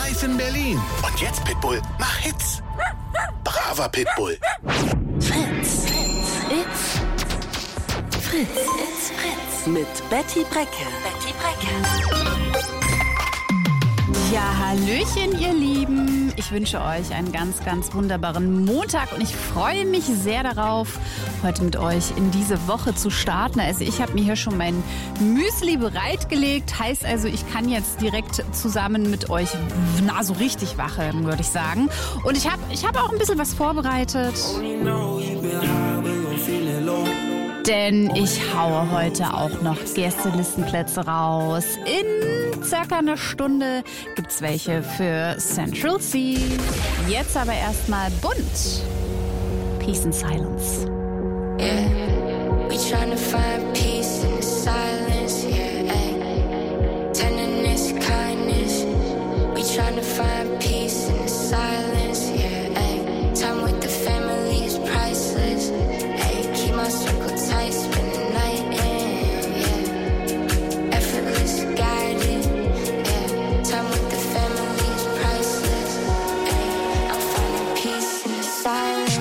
live in Berlin. Und jetzt, Pitbull, mach Hits. Braver Pitbull. Fritz. It's Fritz. Mit Betty Brecke. Ja, hallöchen, ihr Lieben. Ich wünsche euch einen ganz, ganz wunderbaren Montag und ich freue mich sehr darauf, heute mit euch in diese Woche zu starten. Also ich habe mir hier schon mein Müsli bereitgelegt. Heißt also, ich kann jetzt direkt zusammen mit euch so richtig wach werden, würde ich sagen. Und ich hab auch ein bisschen was vorbereitet. Denn ich haue heute auch noch Gästelistenplätze raus. In circa einer Stunde gibt's welche für Central C. Jetzt aber erstmal bunt. Peace and Silence. Yeah, we tryna find peace in the silence. Yeah, ay. Tenderness, kindness. We tryna find peace in the silence. Yeah, ay. Time with the family is priceless. Ay, keep my circle tight, spend the night in. Yeah, effortless, guided. Yeah, time with the family is priceless. Ay, I'm finding peace in the silence.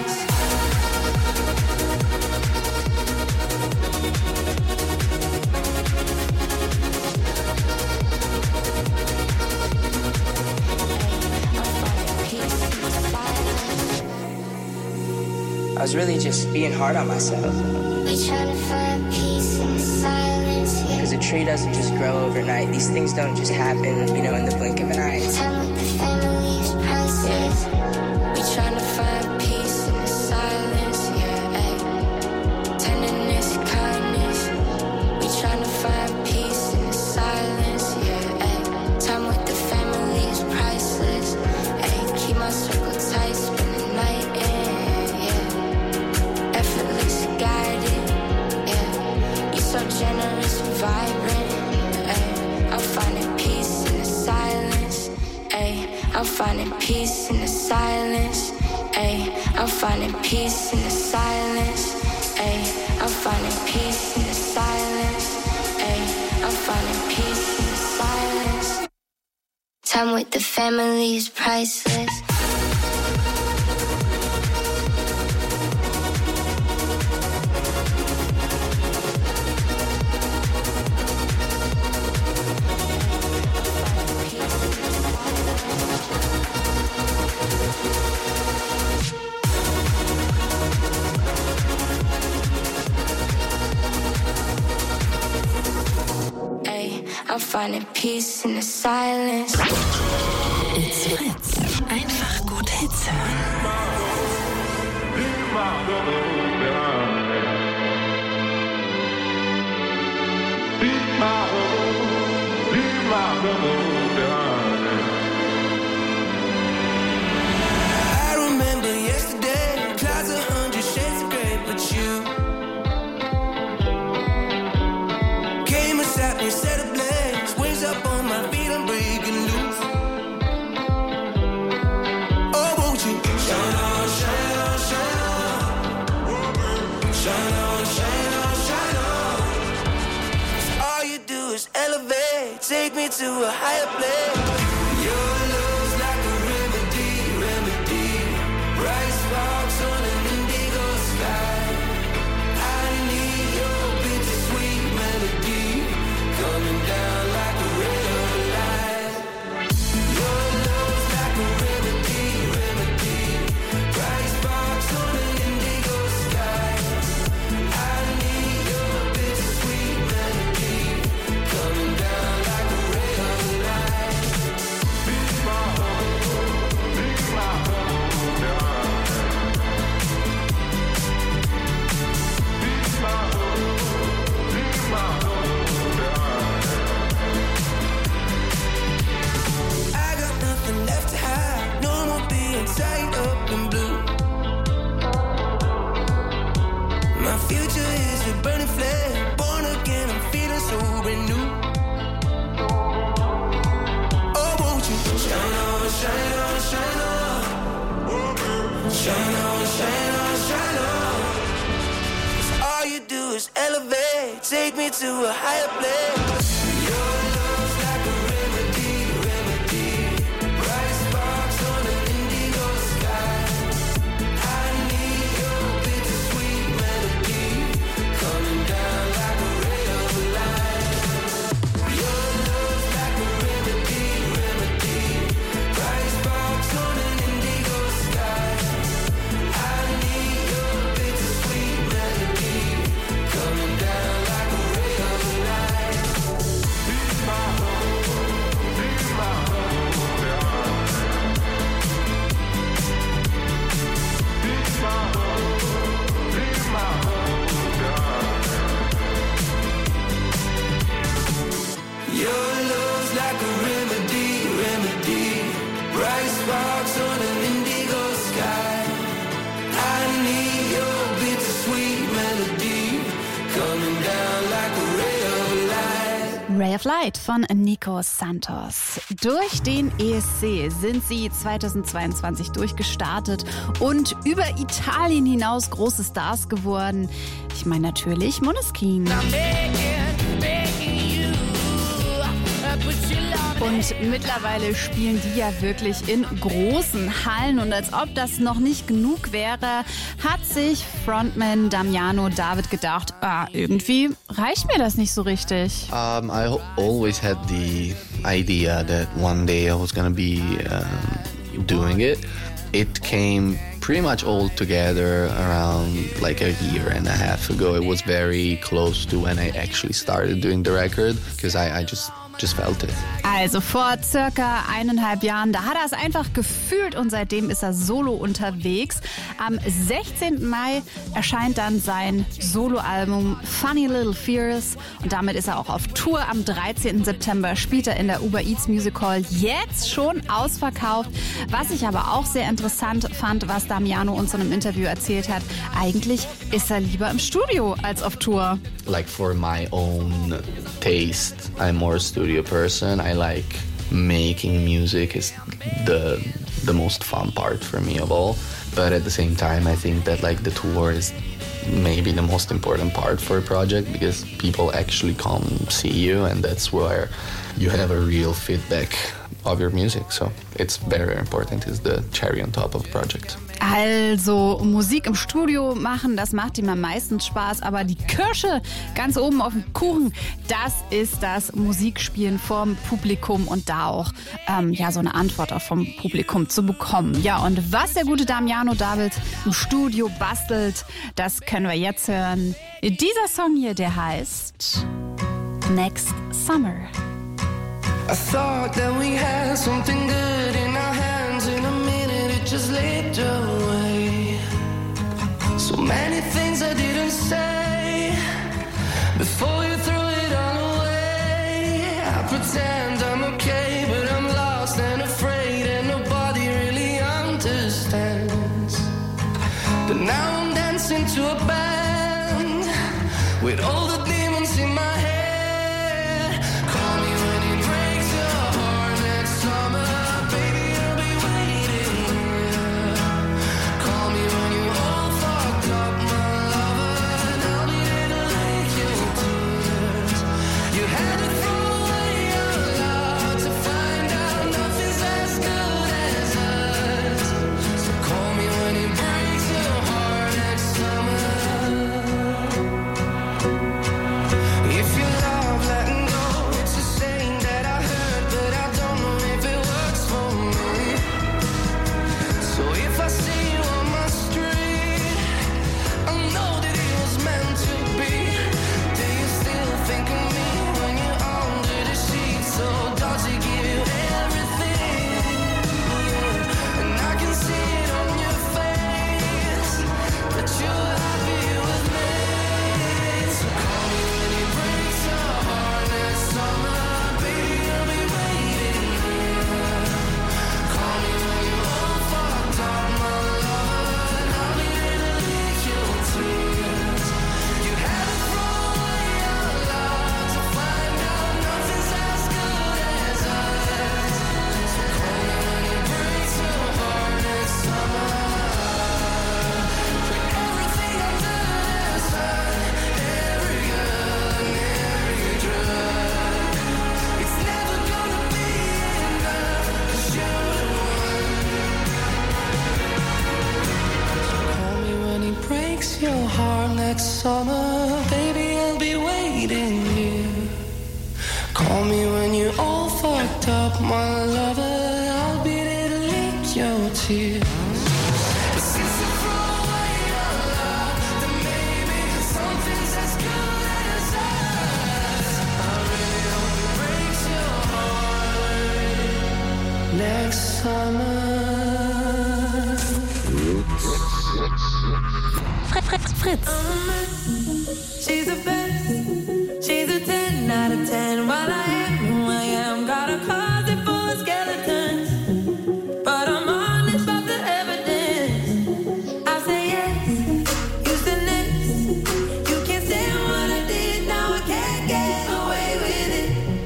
I was really just being hard on myself. We try to find peace in the silence. Yeah. Because a tree doesn't just grow overnight. These things don't just happen, in the blink of an eye. Time with the family is priceless. We try to find peace in the silence. Yeah, ay. Tenderness, kindness. We try to find peace in the silence. Yeah, ay. Time with the family is priceless. Ay, keep my circle tight, spend the night in. Effortless, guided, yeah. You're so generous and vibrant, ay. I'm finding peace in the silence, ay. I'm finding peace in the silence, ay. I'm finding peace in the silence, ay. I'm finding peace in the silence, ay. I'm finding peace in the silence. Time with the family is priceless. I'm finding peace in the silence. It's Fritz. Einfach gut Hits hören. I remember yesterday, clouds 100 shades of gray, but you came and sat me, set a blaze, wings up on my feet, I'm breaking loose. Oh, won't you shine on, shine on, shine on, shine on, shine on, shine on. 'Cause all you do is elevate, take me to a higher place. Your love's like a remedy, remedy. Bright sparks on an indigo sky. I need your bittersweet melody coming down like a ray of light. Your love's like a remedy, remedy. Bright sparks on an indigo sky. I need your bittersweet melody coming down like a ray of light. Be my home, be my home, yeah. Be my home, be my home, yeah. I got nothing left to hide, no more being tied up in blue. My future is a burning flame, born again, I'm feeling so renewed. Oh, won't you shine on, shine on, shine on. Shine on, shine on, shine on. 'Cause all you do is elevate, take me to a higher place. Your love's like a remedy, remedy. Bright Ray of Light von Nico Santos. Durch den ESC sind sie 2022 durchgestartet und über Italien hinaus große Stars geworden. Ich meine natürlich Måneskin. Und mittlerweile spielen die ja wirklich in großen Hallen. Und als ob das noch nicht genug wäre, hat sich Frontman Damiano David gedacht, irgendwie reicht mir das nicht so richtig. I always had the idea that one day I was gonna be doing it. It came pretty much all together around like a year and a half ago. It was very close to when I actually started doing the record, because I just felt it. Also vor circa 1,5 Jahren, da hat er es einfach gefühlt und seitdem ist er solo unterwegs. Am 16. Mai erscheint dann sein Soloalbum Funny Little Fears und damit ist er auch auf Tour. Am 13. September spielt er in der Uber Eats Music Hall, jetzt schon ausverkauft. Was ich aber auch sehr interessant fand, was Damiano uns in einem Interview erzählt hat, eigentlich ist er lieber im Studio als auf Tour. Like for my own taste, I'm more a studio person. I like making music is the most fun part for me of all. But at the same time, I think that like the tour is maybe the most important part for a project, because people actually come see you, and that's where you have a real feedback of your music. So it's very important. It's the cherry on top of the project. Also Musik im Studio machen, das macht ihm am meisten Spaß, aber die Kirsche ganz oben auf dem Kuchen, das ist das Musikspielen vorm Publikum und da auch so eine Antwort auch vom Publikum zu bekommen. Ja, und was der gute Damiano David im Studio bastelt, das können wir jetzt hören. Dieser Song hier, der heißt Next Summer. I thought that we had something good in our hands. In a minute it just slipped away. So many things I didn't say before you threw it all away. I pretend I'm okay, but I'm lost and afraid, and nobody really understands. But now I'm dancing to a band with all the demons in my head. Call me when it breaks your heart next summer, baby, I'll be waiting here. Call me when you all fucked up, my lover, and I'll be there to lick your tears. You had to throw away your love to find out nothing's as good as us. So call me when it breaks your heart next summer. If you love letting go, it's a saying that I heard, but I don't know if it works for me. So if I see you on my street, I know that it was meant to be. Do you still think of me when you're under the sheets? So does it give you everything? And I can see it on your face that you're happy with me. So call me when it breaks your heart next summer, baby, I'll be waiting here. Call me when you're all fucked up, my lover, and I'll be there to lick your tears. You had to throw away your love to find out nothing's as good as us. So call me when it breaks your heart next summer. Put everything under the sun, every girl and every drug. It's never gonna be enough, 'cause you're the one. Call me when it breaks your heart next summer, baby, I'll be waiting here. Call me when you're all fucked up, my lover, I'll be there to lick your tears. But since you threw away your love, then maybe something's as good as us. I really hope it breaks your heart next summer. Fritz. She's the best. She's a 10 out of 10. While I am who I am, got a closet full of skeletons, but I'm honest about the evidence. I say yes, you said next. You can't stand what I did, now I can't get away with it.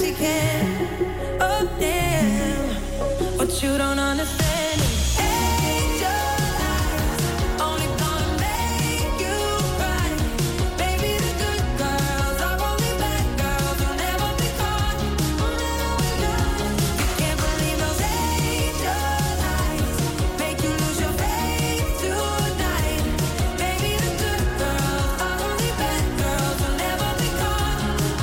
she can. Oh damn, what you don't understand is angel eyes only gonna make you cry. Baby, the good girls are only bad girls who'll never be caught. You can't believe those angel eyes make you lose your faith tonight. Baby, the good girls are only bad girls who'll never be caught.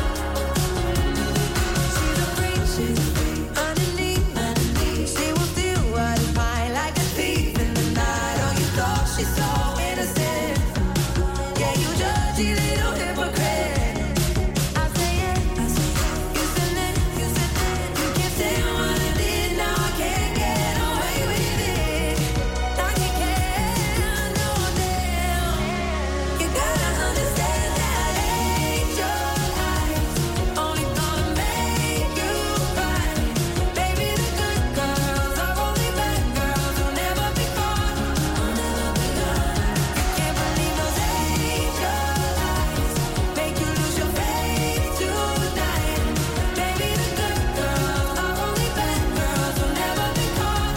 She's a freak underneath. She will steal what is mine like a thief in the night. Oh, you thought she's so innocent. Yeah, you judgy little hypocrite. I say it, you said it, you kept saying what I did. Now I can't get away with it. Like you can, no damn. You gotta understand that angel eyes only gonna make you cry. Baby, the good girls are only bad girls who'll never be caught. You can't believe those angel eyes make you lose your faith tonight. Baby, the good girls are only bad girls who'll never be caught.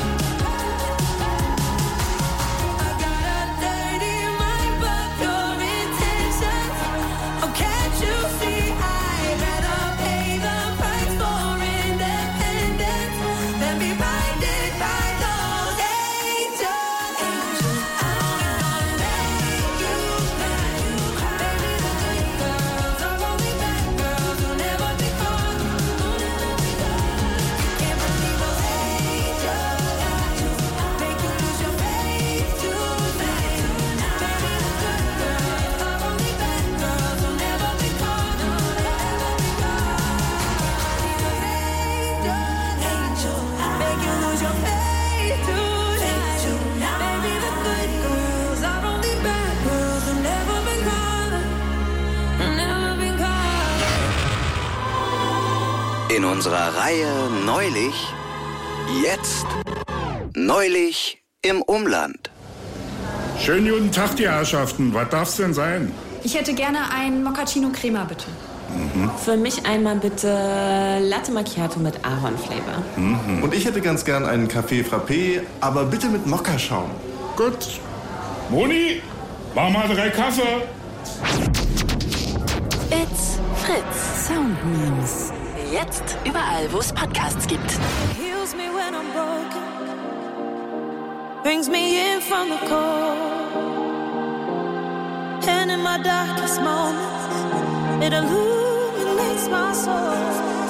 I got a dirty mind, but your intentions. Oh, can't you see I'd rather pay the price for independence than be blinded by those angels. I'm gonna make you cry. Baby, the good girls are only bad girls who'll never be caught. Can't believe those angel eyes make you lose your faith tonight. Baby, the good girls are only bad girls who'll never be caught. Angel make you lose your faith tonight. Baby, the good girls are only bad girls who'll never be caught. Never be caught. In unserer Reihe Neulich, jetzt, neulich im Umland. Schönen guten Tag, die Herrschaften. Was darf's denn sein? Ich hätte gerne einen Mochaccino Crema, bitte. Für mich einmal bitte Latte Macchiato mit Ahornflavor. Und ich hätte ganz gern einen Café Frappé, aber bitte mit Mokka-Schaum. Gut. Moni, mach mal 3 Kaffee. It's Fritz. Sound Memes. Jetzt überall, wo es Podcasts gibt. Heals me when I'm broken, brings me in from the cold, and in my darkest moments, it illuminates my soul.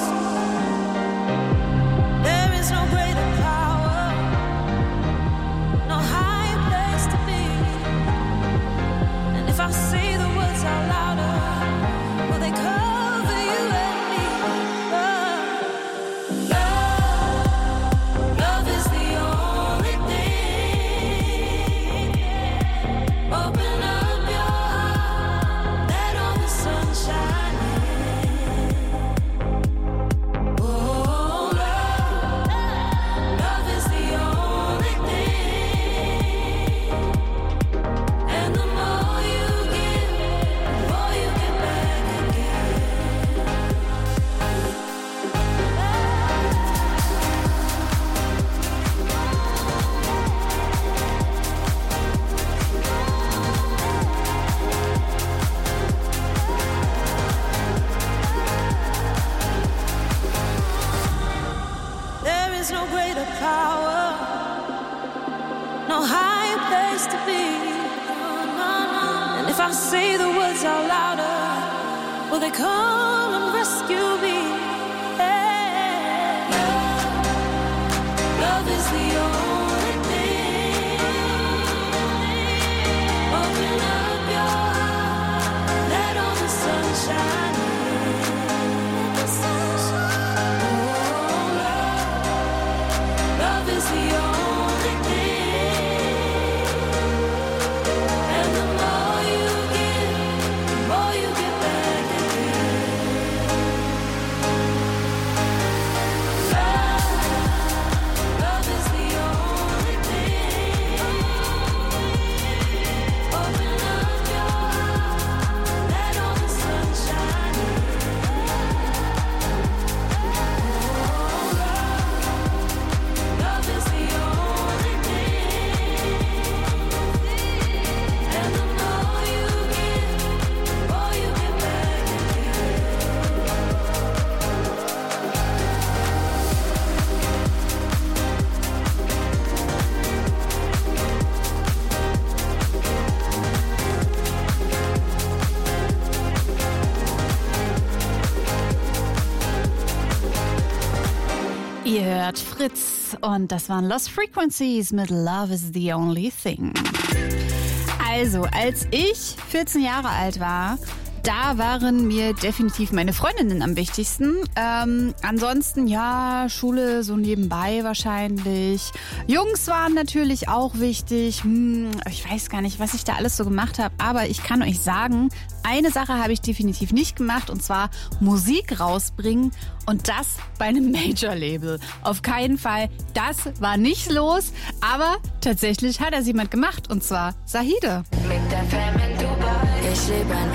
There is no greater power, no higher place to be, and if I say the words out louder, will they cover you and me? Love is the only thing. Open up your heart, let all the sun shine in. Oh, love is the only thing. And the more you give, the more you get back again. There is no greater power, no higher place to be. And if I say the words out louder, will they come and rescue me? Hey. Love is the only thing. Open up your heart, let all the sun shine in. Oh, love is the only thing. And the more you give, the more you get back again. Ihr hört Fritz und das waren Lost Frequencies mit Love is the Only Thing. Also, als ich 14 Jahre alt war, da waren mir definitiv meine Freundinnen am wichtigsten. Ansonsten, ja, Schule so nebenbei wahrscheinlich. Jungs waren natürlich auch wichtig. Ich weiß gar nicht, was ich da alles so gemacht habe. Aber ich kann euch sagen, eine Sache habe ich definitiv nicht gemacht. Und zwar Musik rausbringen. Und das bei einem Major-Label. Auf keinen Fall. Das war nicht los. Aber tatsächlich hat das jemand gemacht. Und zwar Zahide. Mit der Fam in Dubai. Ich lebe ein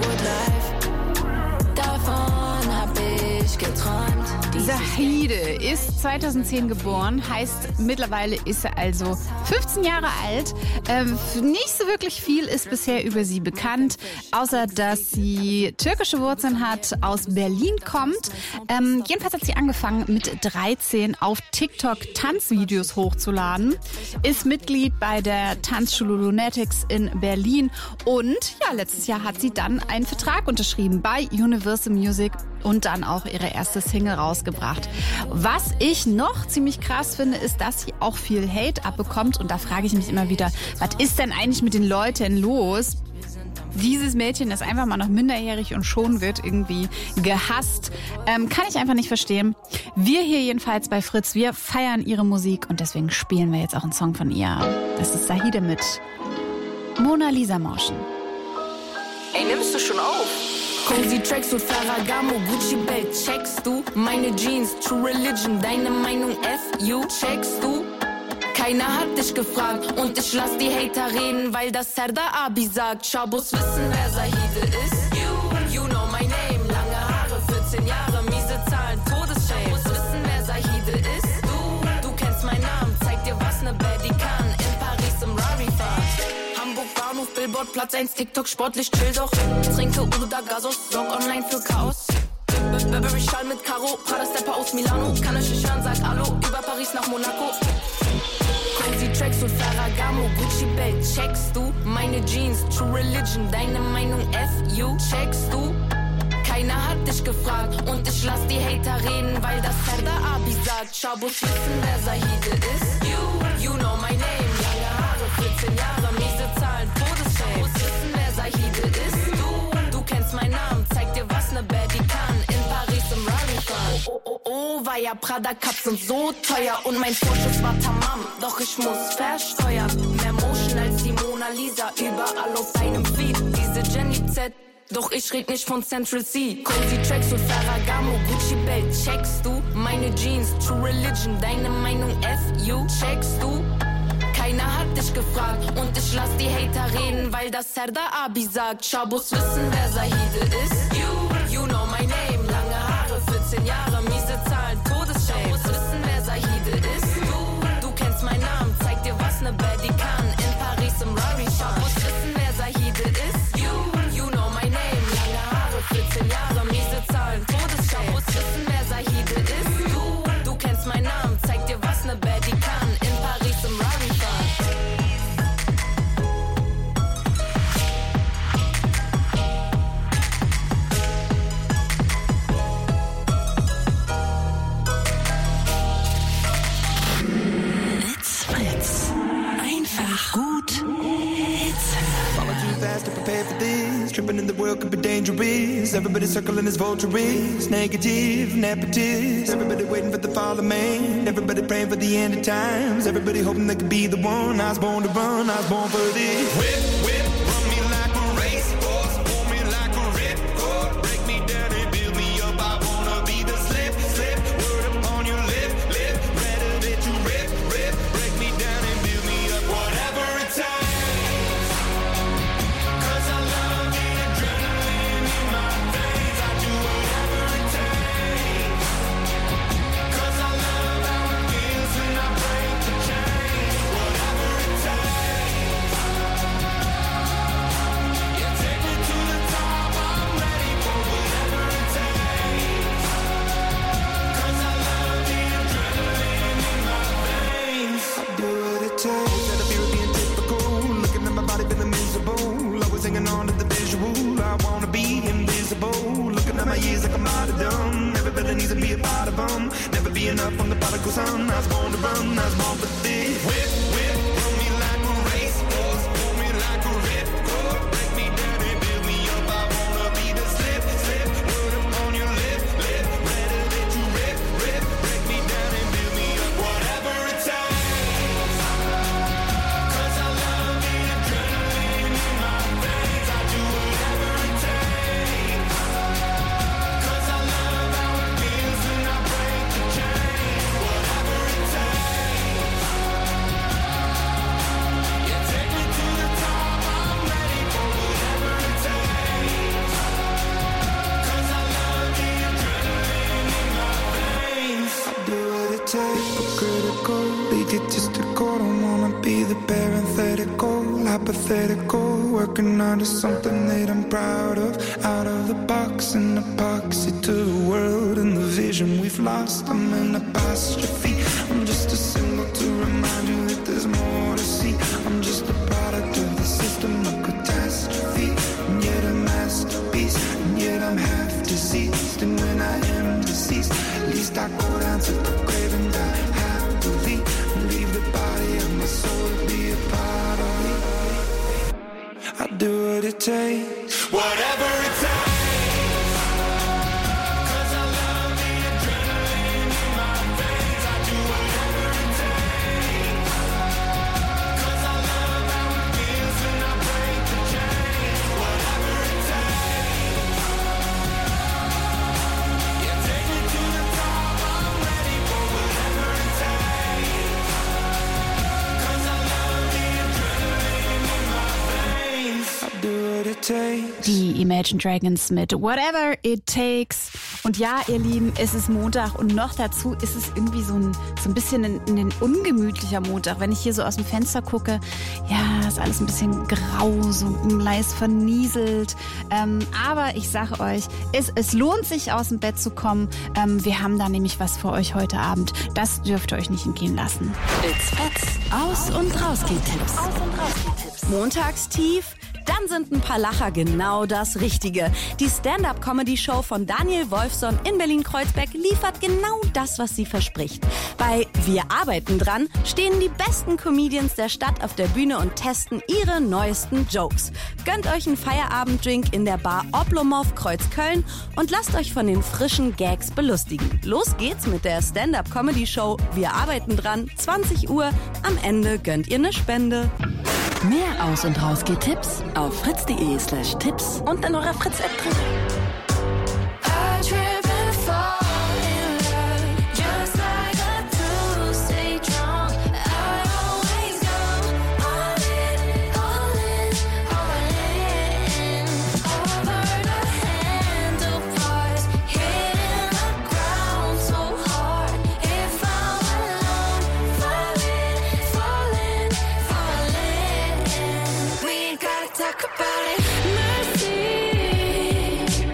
Hollywood-Life. Davon hab ich geträumt. Zahide ist 2010 geboren, heißt mittlerweile ist er also 15 Jahre alt. Nicht so wirklich viel ist bisher über sie bekannt, außer dass sie türkische Wurzeln hat, aus Berlin kommt. Jedenfalls hat sie angefangen mit 13 auf TikTok Tanzvideos hochzuladen, ist Mitglied bei der Tanzschule Lunatics in Berlin und ja, letztes Jahr hat sie dann einen Vertrag unterschrieben bei Universal Music und dann auch ihre erste Single rausgebracht. Was ich noch ziemlich krass finde, ist, dass sie auch viel Hate abbekommt. Und da frage ich mich immer wieder, was ist denn eigentlich mit den Leuten los? Dieses Mädchen ist einfach mal noch minderjährig und schon wird irgendwie gehasst. Kann ich einfach nicht verstehen. Wir hier jedenfalls bei Fritz, wir feiern ihre Musik und deswegen spielen wir jetzt auch einen Song von ihr. Das ist Zahide mit Mona Lisa Motion. Ey, nimmst du schon auf? Cozy Tracksuit, Ferragamo, Gucci Belt, checkst du? Meine Jeans, True Religion, deine Meinung FU, checkst du? Keiner hat dich gefragt und ich lass die Hater reden, weil das Serdar Abi sagt. Schabos wissen, wer Zahide ist. You know my name, lange Haare, 14 Jahre, miese Zahlen, Todesshame. Schabos wissen, wer Zahide ist. Du kennst meinen Namen, zeig dir, was ne Baddie kann. In Paris im Rari fahren. Hamburg Bahnhof, Billboard, Platz 1, TikTok, sportlich, chill doch. Trinke Uda Gasos, sorg online für Chaos. Burberry Schall mit Karo, Prada Stepper aus Milano. Kann euch nicht hören, sag Hallo, über Paris nach Monaco. Cozy Tracksuit, Ferragamo, Gucci Belt, checkst du? Meine Jeans, True Religion, deine Meinung FU, checkst du? Keiner hat dich gefragt und ich lass die Hater reden, weil das Serdar Abi sagt. Schabos wissen, wer Zahide ist. You know my name, lange Haare, 14 Jahre, miese Zahlen, Todesshame. Schabos wissen, wer Zahide ist. Du kennst meinen Namen, zeig dir, was ne Baddie kann. In Paris im Rari fahren. Oh, war ja Prada Cups sind so teuer und mein Vorschuss war tamam, doch ich muss versteuern. Mehr Motion als die Mona Lisa, überall auf deinem Feed. Diese Jenny Z, doch ich red nicht von Central C. Cozy Tracksuit, Ferragamo, Gucci Belt, checkst du? Meine Jeans, True Religion, deine Meinung FU, checkst du? Keiner hat dich gefragt und ich lass die Hater reden, weil das Serdar Abi sagt. Schabos wissen, wer Zahide ist. You know my name, lange Haare, 14 Jahre, miese Zahlen, Todesshame. Schabos wissen, wer Zahide ist. Du kennst meinen Namen, zeig dir, was ne Baddie kann. In Paris im Rari fahren. Schabos wissen, wer Zahide ist. You know my name, lange Haare, 14 Jahre, miese Zahlen, Todesshame. Schabos wissen, wer Zahide ist. Du kennst meinen Namen, zeig dir, was ne Baddie kann. In Paris im Rari fahren. To prepare for this, tripping in the world could be dangerous. Everybody circling as vultures, negative, nepotist. Everybody waiting for the fall of man. Everybody praying for the end of times. Everybody hoping they could be the one. I was born to run, I was born for this. Whip, whip, run me like a racehorse, pull me like a ripcord. Break me down and build me up. I wanna be the slip, slip. Word upon your lip, lip. Rather that you rip, rip. Break me down and build me up. Whatever it takes. Hanging on to the visual, I wanna be invisible. Looking at my years like I'm out of dumb. Everybody never needs to be a part of them. Never be enough from the prodigal son. I was born to run, I was born for this. Whip, whip, run me like a racehorse, pull me like a ripcord. Break me down and build me up. I wanna be the slip, slip, word upon your lip, lip. Better that you rip, rip, break me down and build me up. Whatever it takes. 'Cause I love the adrenaline in my veins. I do whatever it takes. 'Cause I love how it feels when I break the chains. Whatever it takes. Yeah, take me to the top. I'm ready for whatever it takes. 'Cause I love the adrenaline in my veins. I do what it takes. Critical, egotistical. Don't wanna be the parenthetical, hypothetical. Working out of something that I'm proud of. Out of the box, an epoxy to the world and the vision we've lost. I'm an apostrophe. I'm just a symbol to remind you that there's more to see. I'm just a product of the system of catastrophe. And yet a masterpiece. And yet I'm half deceased. And when I am deceased, at least I go down to the grave and die happily. And leave the body of my soul to be a part of me. I do what it takes. Whatever it takes. 'Cause I love the adrenaline in my veins. I do whatever it takes. 'Cause I love how it feels when I break the chains. Whatever it takes. Yeah, take me to the top. I'm ready for whatever it takes. 'Cause I love the adrenaline in my veins. I do what it takes. Die Imagine Dragons mit Whatever It Takes. Und ja, ihr Lieben, es ist Montag und noch dazu ist es irgendwie so ein bisschen ein ungemütlicher Montag. Wenn ich hier so aus dem Fenster gucke, ja, ist alles ein bisschen grau, so leicht vernieselt. Aber ich sage euch, es lohnt sich, aus dem Bett zu kommen. Wir haben da nämlich was für euch heute Abend. Das dürft ihr euch nicht entgehen lassen. It's Fritz. Aus- und Rausgeht-Tipps. Montagstief? Dann sind ein paar Lacher genau das Richtige. Die Stand-Up-Comedy-Show von Daniel Wolfson in Berlin-Kreuzberg liefert genau das, was sie verspricht. Bei Wir arbeiten dran stehen die besten Comedians der Stadt auf der Bühne und testen ihre neuesten Jokes. Gönnt euch einen Feierabenddrink in der Bar Oblomov Kreuzköln und lasst euch von den frischen Gags belustigen. Los geht's mit der Stand-Up-Comedy-Show Wir arbeiten dran, 20 Uhr. Am Ende gönnt ihr eine Spende. Mehr Aus- und Rausgeht-Tipps auf fritz.de/Tipps und in eurer Fritz-App drin. Talk about it. Mercy.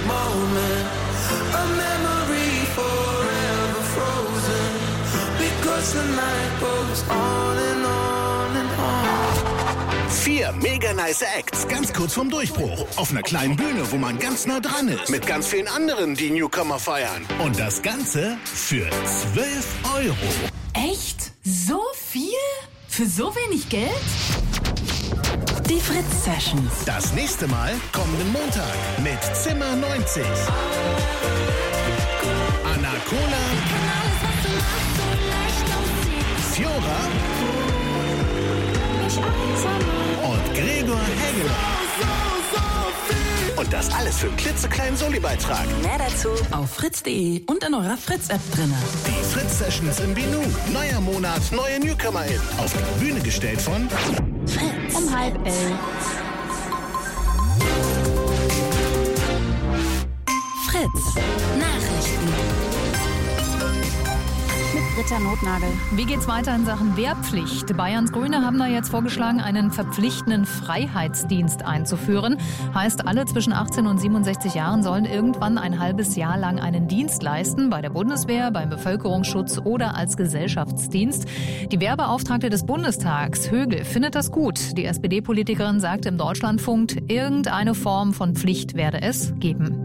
moment, a memory forever frozen, because the night goes on and on and on. 4 mega nice Acts, ganz kurz vorm Durchbruch. Auf einer kleinen Bühne, wo man ganz nah dran ist. Mit ganz vielen anderen, die Newcomer feiern. Und das Ganze für 12 €. Echt? So viel? Für so wenig Geld? Die Fritz Sessions. Das nächste Mal kommenden Montag mit Zimmer 90. Anna Cola. Fiora. Und Gregor Hegeler. Und das alles für einen klitzekleinen Soli-Beitrag. Mehr dazu auf fritz.de und in eurer Fritz-App drin. Die Fritz-Sessions im Binu. Neuer Monat, neue NewcomerInnen. Auf die Bühne gestellt von Fritz. Um 10:30. Fritz. Nachrichten. Britta Notnagel. Wie geht's weiter in Sachen Wehrpflicht? Bayerns Grüne haben da jetzt vorgeschlagen, einen verpflichtenden Freiheitsdienst einzuführen. Heißt, alle zwischen 18 und 67 Jahren sollen irgendwann ein halbes Jahr lang einen Dienst leisten, bei der Bundeswehr, beim Bevölkerungsschutz oder als Gesellschaftsdienst. Die Wehrbeauftragte des Bundestags, Högel, findet das gut. Die SPD-Politikerin sagt im Deutschlandfunk, irgendeine Form von Pflicht werde es geben.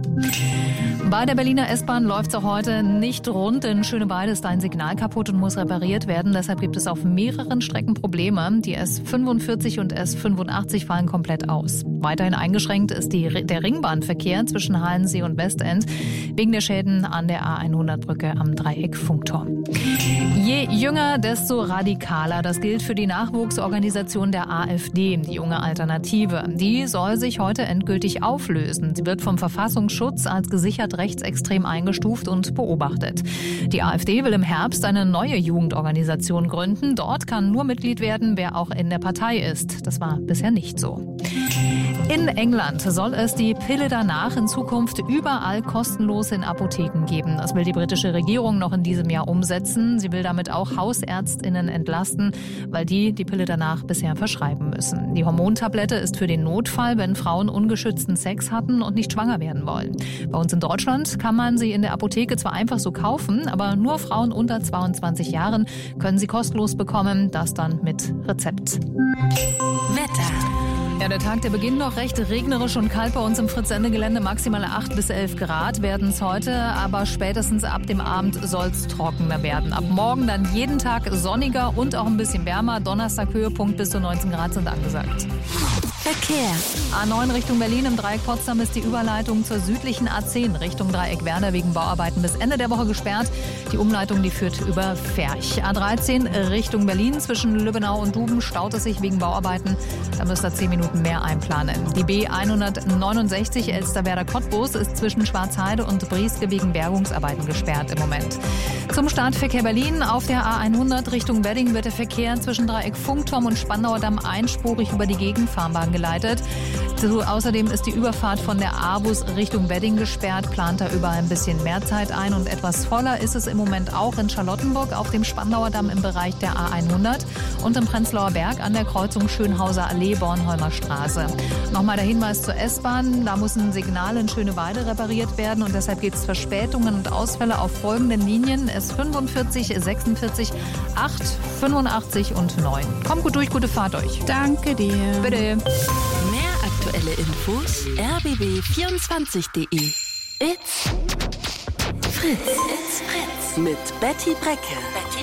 Bei der Berliner S-Bahn läuft's auch heute nicht rund. In Schöneweide ist ein Signal kaputt und muss repariert werden. Deshalb gibt es auf mehreren Strecken Probleme. Die S45 und S85 fallen komplett aus. Weiterhin eingeschränkt ist der Ringbahnverkehr zwischen Halensee und Westend wegen der Schäden an der A100-Brücke am Dreieck-Funkturm. Je jünger, desto radikaler. Das gilt für die Nachwuchsorganisation der AfD, die Junge Alternative. Die soll sich heute endgültig auflösen. Sie wird vom Verfassungsschutz als gesichert rechtsextrem eingestuft und beobachtet. Die AfD will im Herbst eine neue Jugendorganisation gründen. Dort kann nur Mitglied werden, wer auch in der Partei ist. Das war bisher nicht so. In England soll es die Pille danach in Zukunft überall kostenlos in Apotheken geben. Das will die britische Regierung noch in diesem Jahr umsetzen. Sie will damit auch HausärztInnen entlasten, weil die Pille danach bisher verschreiben müssen. Die Hormontablette ist für den Notfall, wenn Frauen ungeschützten Sex hatten und nicht schwanger werden wollen. Bei uns in Deutschland kann man sie in der Apotheke zwar einfach so kaufen, aber nur Frauen unter 22 Jahren können sie kostenlos bekommen, das dann mit Rezept. Wetter. Ja, der Tag, der beginnt noch recht regnerisch und kalt bei uns im Fritz-Sende-Gelände. Maximale 8 bis 11 Grad werden es heute, aber spätestens ab dem Abend soll es trockener werden. Ab morgen dann jeden Tag sonniger und auch ein bisschen wärmer. Donnerstag Höhepunkt bis zu 19 Grad sind angesagt. Verkehr. A9 Richtung Berlin im Dreieck Potsdam ist die Überleitung zur südlichen A10 Richtung Dreieck Werder wegen Bauarbeiten bis Ende der Woche gesperrt. Die Umleitung, die führt über Ferch. A13 Richtung Berlin zwischen Lübbenau und Duben staut es sich wegen Bauarbeiten. Da müsst ihr 10 Minuten mehr einplanen. Die B169 Elsterwerda-Cottbus ist zwischen Schwarzheide und Brieske wegen Bergungsarbeiten gesperrt im Moment. Zum Startverkehr Berlin auf der A100 Richtung Wedding wird der Verkehr zwischen Dreieck Funkturm und Spandauer Damm einspurig über die Gegenfahrbahn geleitet. Außerdem ist die Überfahrt von der A-Bus Richtung Wedding gesperrt, plant da überall ein bisschen mehr Zeit ein und etwas voller ist es im Moment auch in Charlottenburg auf dem Spandauer Damm im Bereich der A100 und im Prenzlauer Berg an der Kreuzung Schönhauser Allee, Bornholmer Straße. Nochmal der Hinweis zur S-Bahn, da muss ein Signal in Schöneweide repariert werden und deshalb gibt es Verspätungen und Ausfälle auf folgenden Linien S45, 46, 8, 85 und 9. Kommt gut durch, gute Fahrt euch. Danke dir. Bitte. Mehr aktuelle Infos rbb24.de. It's Fritz. It's Fritz. Mit Betty Brecke.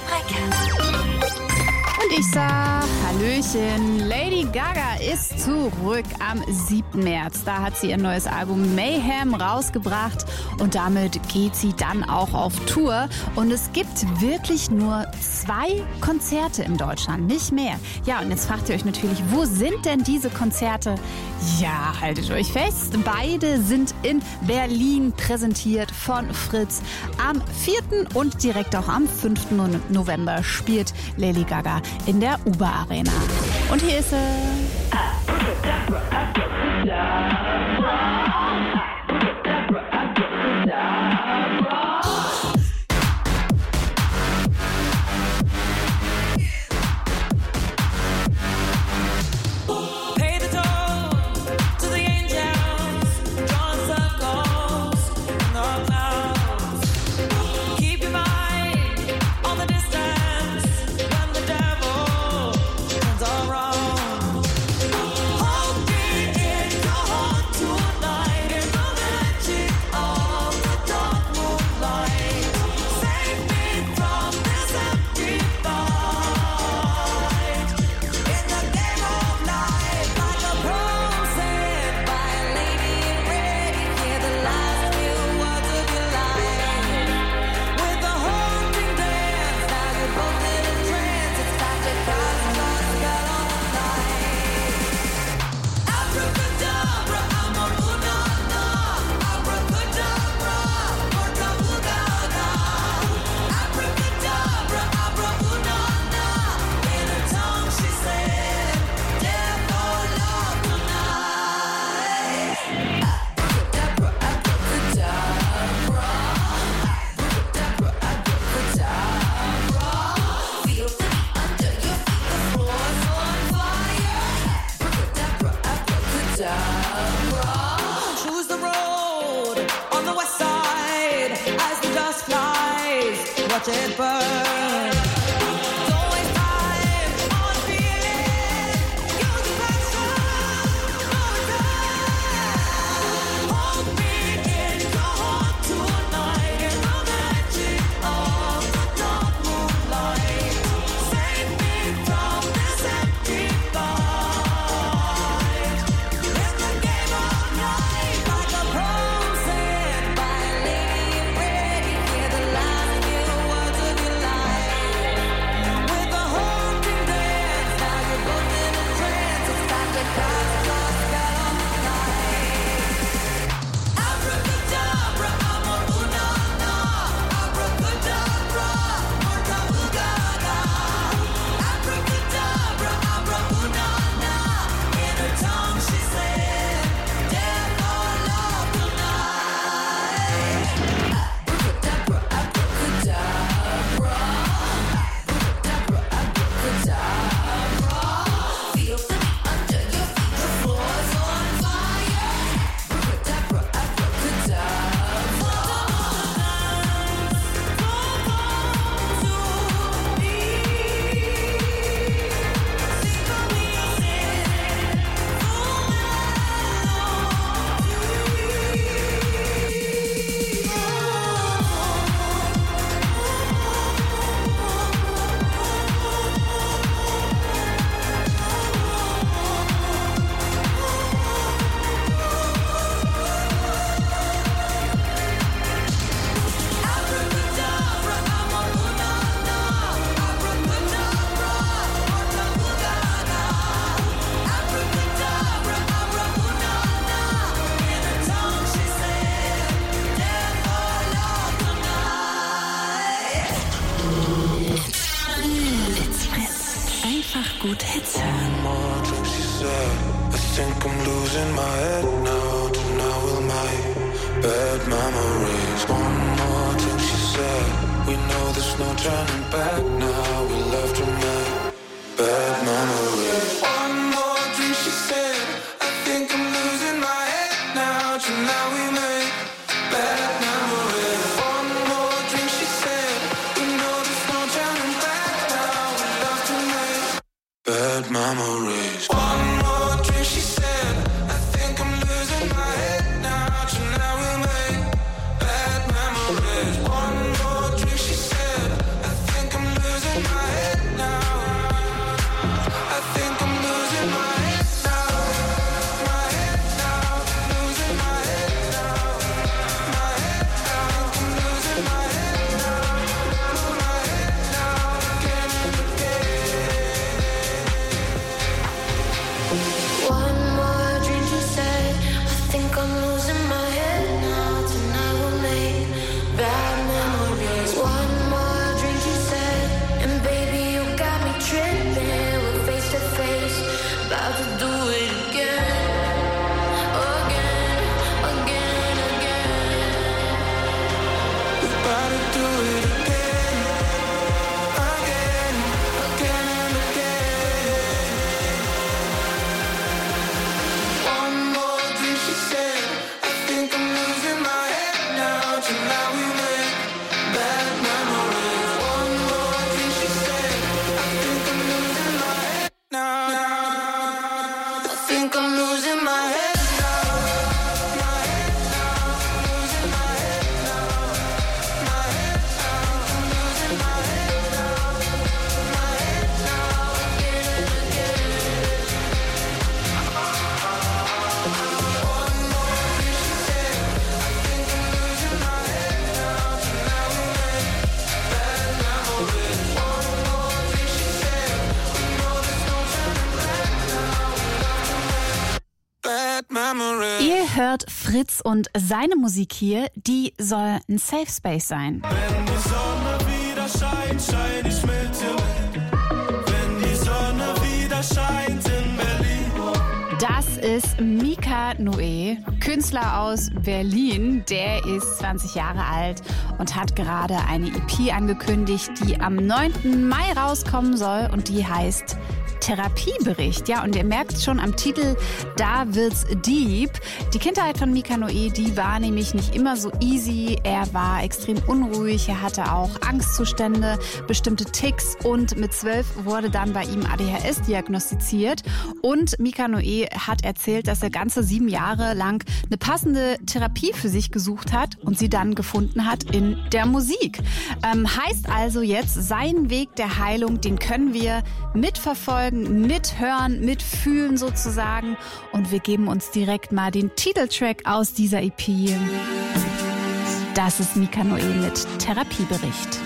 Und ich sag Hallöchen, Lady Gaga ist zurück am 7. März. Da hat sie ihr neues Album Mayhem rausgebracht und damit geht sie dann auch auf Tour. Und es gibt wirklich nur 2 Konzerte in Deutschland, nicht mehr. Ja, und jetzt fragt ihr euch natürlich, wo sind denn diese Konzerte? Ja, haltet euch fest, beide sind in Berlin präsentiert von Fritz. Am 4. und direkt auch am 5. November spielt Lady Gaga in der Uber Arena. Und hier ist sie. Pay the toll to the angels, draw circles watch it burn. Don't waste time on feeling. Use the passion, know it's time. Hold me in your heart tonight in the magic of the dark moonlight. Save me from this empty fight. Let the game of life like a poem said by a lady ready. Hear the last few words of your life. With a haunting dance, now you're both in a trance. It's like a cast of spell on the night. Abracadabra, amor una na. Abracadabra, morta bugada. Abracadabra, abra una na. In her tongue she said, death or love tonight. Abracadabra, abracadabra. Abracadabra, abracadabra. Feel the beat under your feet, the floor's on fire. Abracadabra, abracadabra. Abracadabra, amor una na. Abracadabra, morta bugada. Abracadabra, abra una na. In her tongue she said, death or love tonight. It's Fritz. Einfach gut Hits hören. More drink, she said. I think I'm losing my head now. Tonight will my bad memories. One more drink, she said. We know there's no turning back now. We love to make bad memories. One more drink, she said. I think I'm losing my head now. Tonight we make bad memories. One more drink, she said. We know there's no turning back now. We love to make bad memories. One more drink, she said. I think I'm losing my head now. Tonight we make bad memories. One more drink, she said. I think I'm losing my head now. I think I'm losing my head now. My head now. Losing my head now. My head now. I think I'm losing my head now. My head now. Again and again. One more drink, you said. I think I'm losing my head now. Tonight we'll make bad memories. One more drink, you said. And baby, you got me tripping. We're face to face, about to do it again. Again, again, again. We're about to do it again. Again, again and again. One more drink, she said. I think I'm losing my head now. Tonight we make bad memories. One more drink, she said. I think I'm losing my head now. I think I'm losing my head now. My head now. Losing my head now. My head now. I'm losing my head now. My head now. Again and again. One more drink, she said. I think I'm losing my head now. Tonight we make bad memories. One more drink, she said. We know there's no turning back now. We love to make bad memories. Ihr hört Fritz und seine Musik hier, die soll ein Safe Space sein. Wenn die Sonne wieder scheint, schein ich mit dir mit. Wenn die Sonne wieder scheint in Berlin. Das ist Mika Noé, Künstler aus Berlin. Der ist 20 Jahre alt und hat gerade eine EP angekündigt, die am 9. Mai rauskommen soll und die heißt Therapiebericht. Ja, und ihr merkt schon am Titel, da wird's deep. Die Kindheit von Mika Noé, die war nämlich nicht immer so easy. Er war extrem unruhig, er hatte auch Angstzustände, bestimmte Tics und mit 12 wurde dann bei ihm ADHS diagnostiziert. Und Mika Noé hat erzählt, dass er ganze 7 Jahre lang eine passende Therapie für sich gesucht hat und sie dann gefunden hat in der Musik. Heißt also jetzt, sein Weg der Heilung, den können wir mitverfolgen, mithören, mitfühlen sozusagen. Und wir geben uns direkt mal den Titeltrack aus dieser EP. Das ist Mika Noé mit Therapiebericht.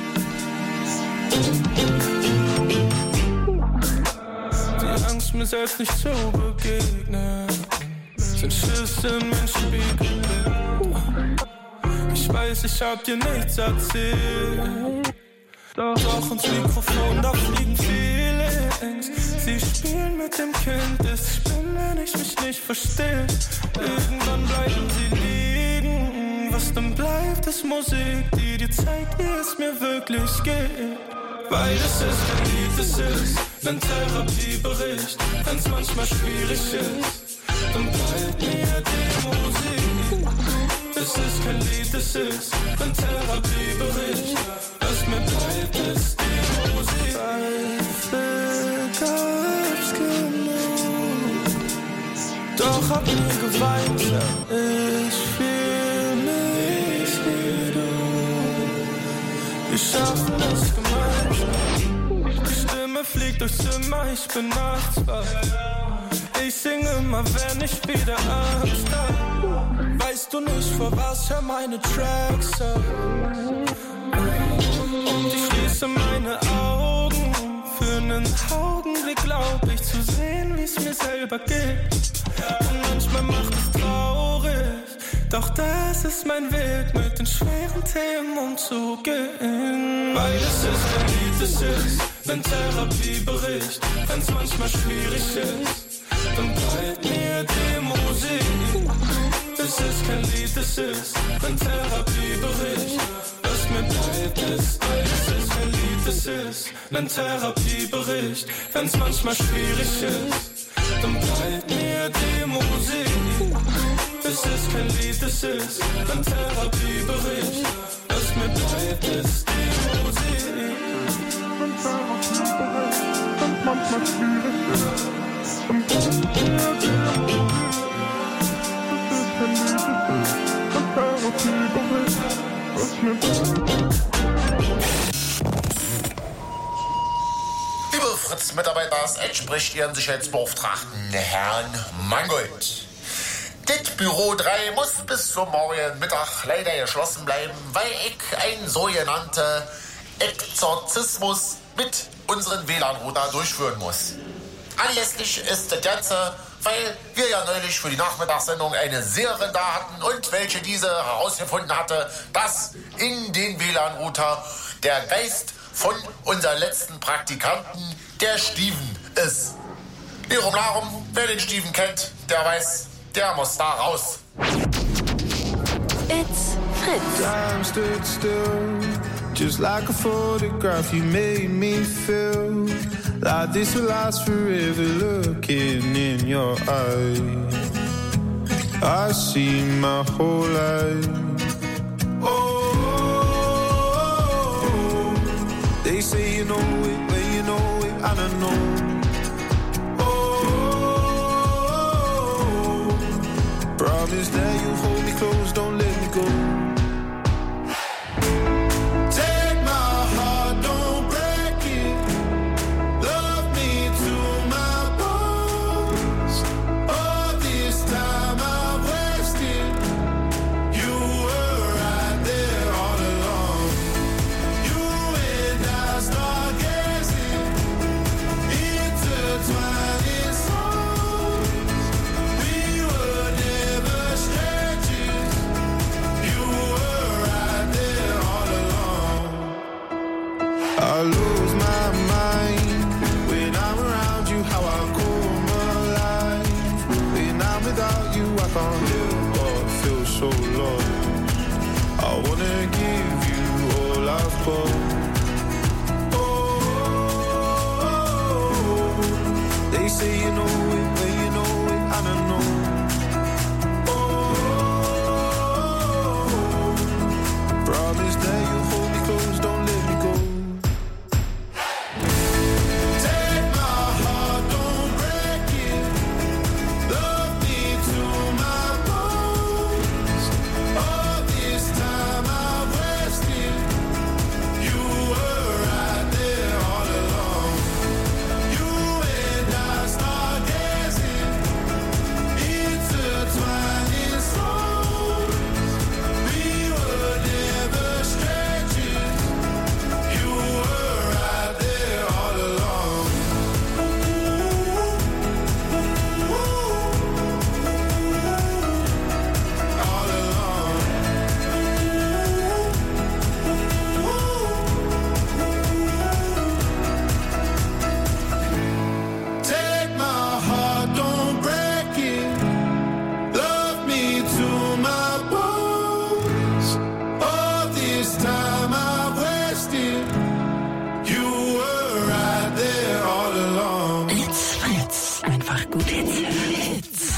Die Angst, mir selbst nicht zu begegnen, sind Schüsse in mein Spiegelbild. Ich weiß, ich hab dir nichts erzählt, doch ins Mikrofon, da fliegen Feelings. Sie spielen mit dem Kind, ich bin, wenn ich mich nicht verstehe. Irgendwann bleiben sie liegen. Was dann bleibt, ist Musik, die dir zeigt, wie es mir wirklich geht. Weil es ist ein Lied, es ist ein Therapiebericht. Wenn's manchmal schwierig ist, dann bleibt mir die Musik. Es ist kein Lied, es ist ein Therapiebericht. Was mir bleibt, ist die Musik. Zweifel gab's genug, doch hab nie geweint. Ich fühl mich wie du. Wir schaffen es gemeinsam. Die Stimme fliegt durchs Zimmer, ich bin nachts wach. Ich singe immer, wenn ich wieder Angst hab. Weißt du nicht, vor was hör meine Tracks ab? Und ich schließe meine Augen. Für einen Augenblick glaub ich zu sehen, wie's mir selber geht. Und manchmal macht es traurig, doch das ist mein Weg, mit den schweren Themen umzugehen. Weil es ist ein Lied, es ist ein Therapiebericht. Wenn's manchmal schwierig ist, dann bleibt mir die Musik. Es ist kein Lied, es ist ein Therapiebericht. Was mir bleibt ist, es ist kein Lied, es ist ein Therapiebericht. Wenn's manchmal schwierig ist, dann bleibt mir die Musik. Es ist kein Lied, es ist ein Therapiebericht. Was mir bleibt ist die Musik. Wenn's manchmal schwierig ist, dann bleibt mir die Musik. Liebe Fritz-Mitarbeiter, es spricht Ihren Sicherheitsbeauftragten Herrn Mangold. Das Büro 3 muss bis zum morgigen Mittag leider geschlossen bleiben, weil ich einen sogenannten Exorzismus mit unseren WLAN-Router durchführen muss. Anlässlich ist das Ganze, weil wir ja neulich für die Nachmittagssendung eine Seherin da hatten und welche diese herausgefunden hatte, dass in den WLAN-Router der Geist von unserem letzten Praktikanten, der Steven, ist. Lirum Larum, wer den Steven kennt, der weiß, der muss da raus. It's Fritz. Time stood still, just like a photograph. You made me feel like this will last forever. Looking in your eyes, I see my whole life. Oh, they say you know it, but you know it, I don't know. Oh, promise that you'll hold me close, don't let me go. I lose my mind when I'm around you, how I come alive. When I'm without you, I can't help but feel so lost. I wanna give you for. They say you know it, but you know it, I don't know. Promise that you'll hold me close, don't let me go. Take my heart, don't break it. Love me to my bones. All this time I've wasted. You were right there all along. You and I stargazing, intertwining souls. We were never strangers. You were right there all along. All along. Take my heart, don't break it. Love me to my bones. All this time I've wasted. You were right there all along. Hits, Fritz. Einfach gut Hits.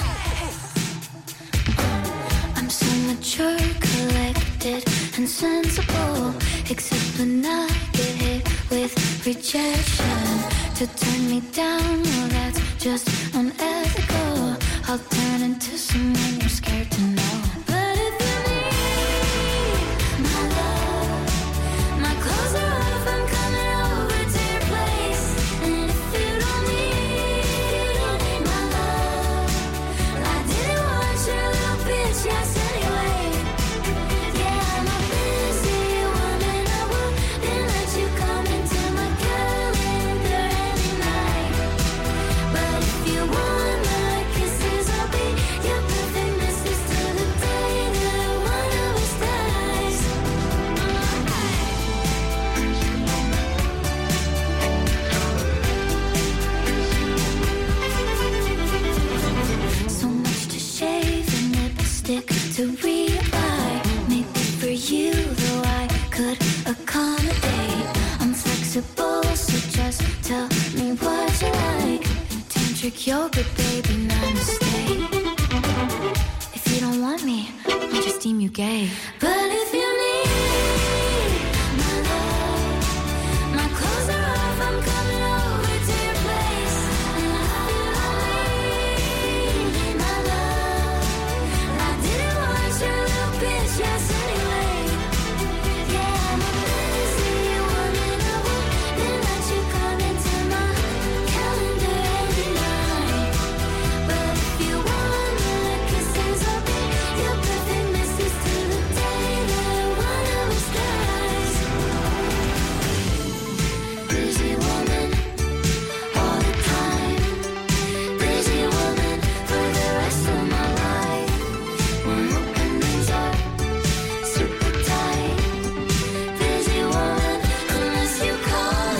I'm so mature, collected, and sensible. Except when I get hit with rejection. To turn me down, well, that's just unethical. I'll turn into someone you're scared to know. But if you need my love, my clothes are off, I'm coming over to your place. And if you don't need my love, I didn't want your little bitch, yes, anyway. Yeah, I'm a busy woman, I wouldn't let you come into my calendar any night. But if you want my kisses, I'll be your perfect missus till the day that one of us dies. So much to shave and lipstick to reapply. Maybe for you, though I could accommodate. I'm flexible, so just tell me what you like. Tantric yogurt, baby, namaste. If you don't want me, I'll just deem you gay. But if you need my love, my clothes are off, I'm coming over to your place. And if you don't need my love, I didn't want your little bitch, yes, anyway. Yeah, I'm a busy woman, I wouldn't let you come into my calendar every night. But if you want my kisses, I'll be your perfect missus till the day that one of us dies. Busy woman, all the time. Busy woman for the rest of my life. My openings are super tight. Busy woman, unless you call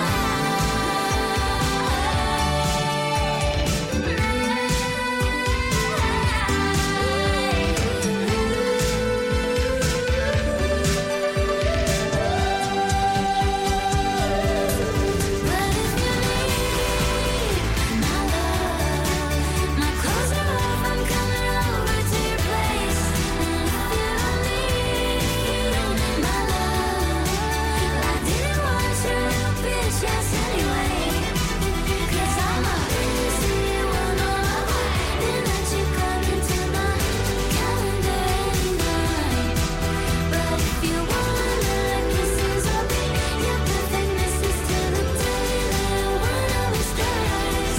my clothes are off, I'm coming over to your place. And if you don't need my love, I didn't want your little bitch, yes, anyway. 'Cause I'm a busy woman, I wouldn't let you come into my calendar every night. But if you want my kisses, I'll be your perfect missus till the day that one of us dies.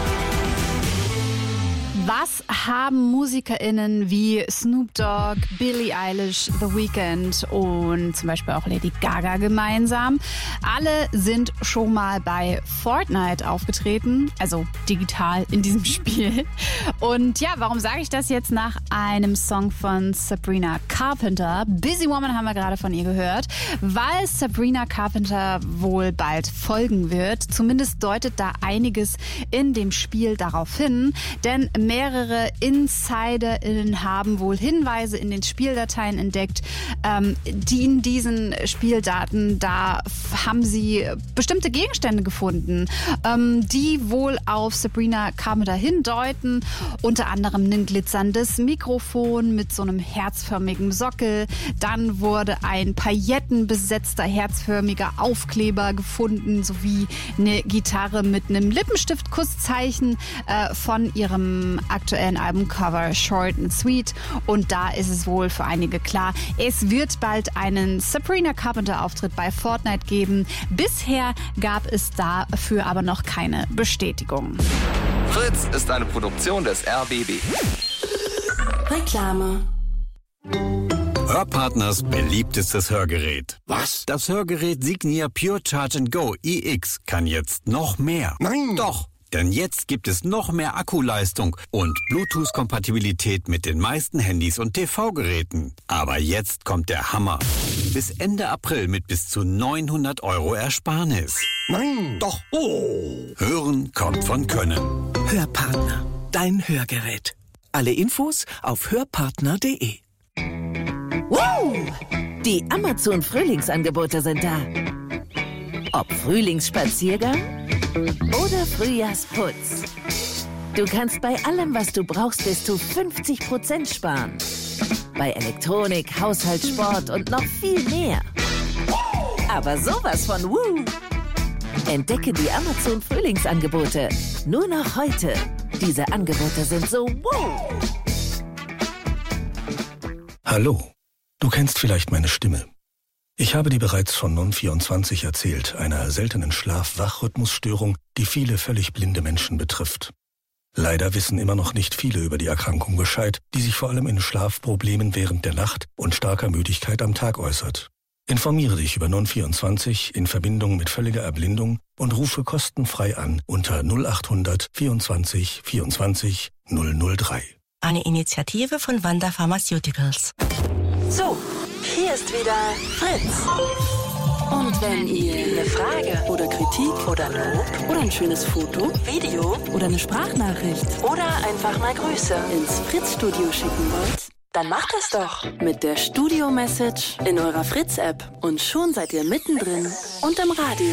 Was haben MusikerInnen wie Snoop Dogg, Billie Eilish, The Weeknd und zum Beispiel auch Lady Gaga gemeinsam? Alle sind schon mal bei Fortnite aufgetreten, also digital in diesem Spiel. Und ja, warum sage ich das jetzt nach einem Song von Sabrina Carpenter? Busy Woman haben wir gerade von ihr gehört, weil Sabrina Carpenter wohl bald folgen wird. Zumindest deutet da einiges in dem Spiel darauf hin, denn mehrere InsiderInnen haben wohl Hinweise in den Spieldateien entdeckt, die in diesen Spieldaten, da haben sie bestimmte Gegenstände gefunden, die wohl auf Sabrina Carpenter hindeuten. Unter anderem ein glitzerndes Mikrofon mit so einem herzförmigen Sockel. Dann wurde ein paillettenbesetzter herzförmiger Aufkleber gefunden, sowie eine Gitarre mit einem Lippenstift-Kusszeichen von ihrem aktuellen Albumcover Short and Sweet. Und da ist es wohl für einige klar, es wird bald einen Sabrina Carpenter-Auftritt bei Fortnite geben. Bisher gab es dafür aber noch keine Bestätigung. Fritz ist eine Produktion des RBB. Reklame. Hörpartners beliebtestes Hörgerät. Was? Das Hörgerät Signia Pure Charge & Go iX kann jetzt noch mehr. Nein! Doch, denn jetzt gibt es noch mehr Akkuleistung und Bluetooth-Kompatibilität mit den meisten Handys und TV-Geräten. Aber jetzt kommt der Hammer. Bis Ende April mit bis zu 900 € Ersparnis. Nein! Doch. Oh. Hören kommt von Können. Hörpartner. Dein Hörgerät. Alle Infos auf hörpartner.de. Wow! Die Amazon-Frühlingsangebote sind da. Ob Frühlingsspaziergang oder Frühjahrsputz. Du kannst bei allem, was du brauchst, bis zu 50% sparen. Bei Elektronik, Haushalt, Sport und noch viel mehr. Aber sowas von Woo! Entdecke die Amazon-Frühlingsangebote. Nur noch heute. Diese Angebote sind so wow! Hallo, du kennst vielleicht meine Stimme. Ich habe dir bereits von Non24 erzählt, einer seltenen Schlaf-Wach-Rhythmusstörung, die viele völlig blinde Menschen betrifft. Leider wissen immer noch nicht viele über die Erkrankung Bescheid, die sich vor allem in Schlafproblemen während der Nacht und starker Müdigkeit am Tag äußert. Informiere dich über Non24 in Verbindung mit völliger Erblindung und rufe kostenfrei an unter 0800 24 24 003. Eine Initiative von Wanda Pharmaceuticals. So, hier ist wieder Fritz. Und wenn ihr eine Frage oder Kritik oder Lob oder ein schönes Foto, Video oder eine Sprachnachricht oder einfach mal Grüße ins Fritz-Studio schicken wollt, dann macht das doch mit der Studio-Message in eurer Fritz-App. Und schon seid ihr mittendrin und im Radio.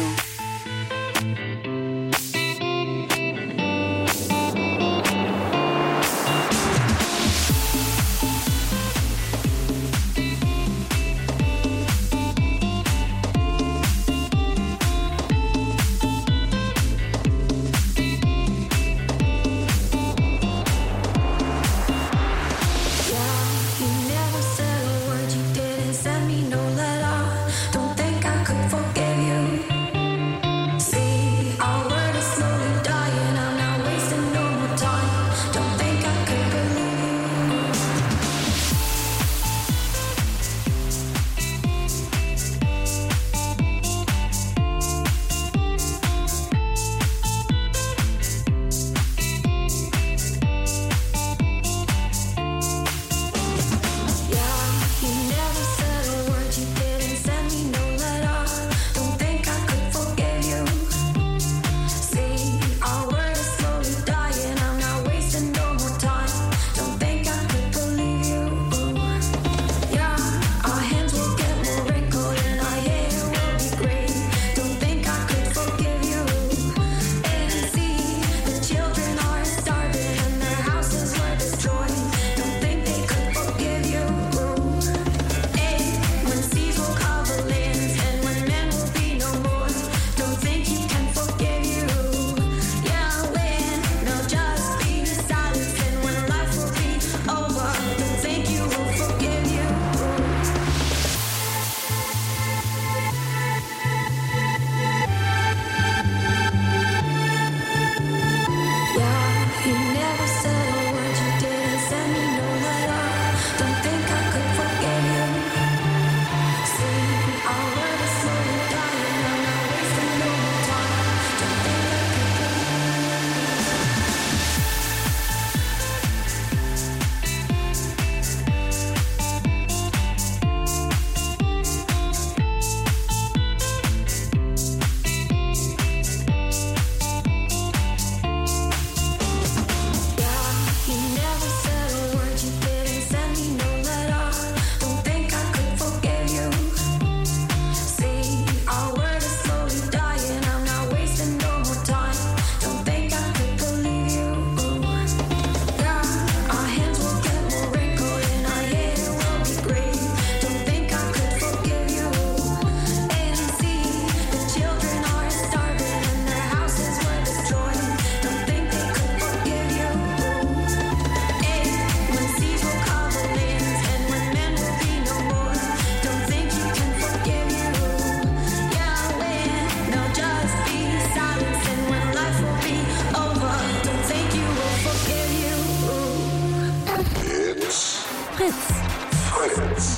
Fritz.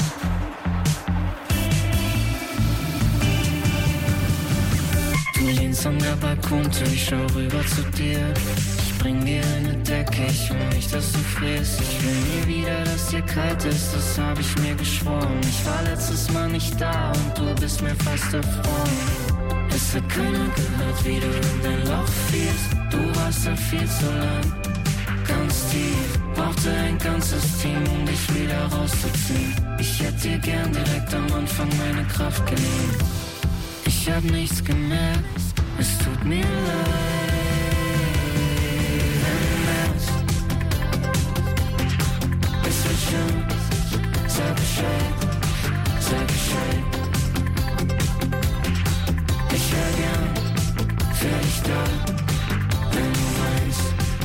Du lehnst an der Balkontür, ich schau rüber zu dir. Ich bring dir eine Decke, ich will nicht, dass du frierst. Ich will nie wieder, dass dir kalt ist, das hab ich mir geschworen. Ich war letztes Mal nicht da und du bist mir fast erfroren. Es hat keiner gehört, wie du in dein Loch fielst. Du warst da viel zu lang, ganz tief. Brauchte ein ganzes Team, um dich wieder rauszuziehen. Ich hätte dir gern direkt am Anfang meine Kraft geliehen. Ich hab nichts gemerkt, es tut mir leid. Wenn du merkst, es wird schön, sag Bescheid, sag Bescheid. Ich wär gern für dich da, wenn du weinst.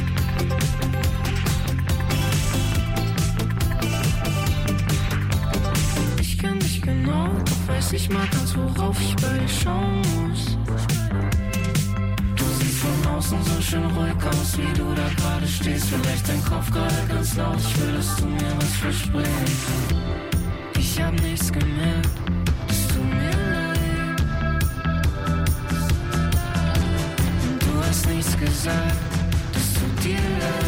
Ich kenn dich genau, doch weiß nicht mal ganz, worauf ich bei dir schauen muss. Du siehst von außen so schön ruhig aus, wie du da gerade stehst. Vielleicht dein Kopf gerade ganz laut, ich will, dass du mir was versprichst. Ich hab nichts gemerkt, es tut mir leid. Und du hast nichts gesagt, das tut dir leid.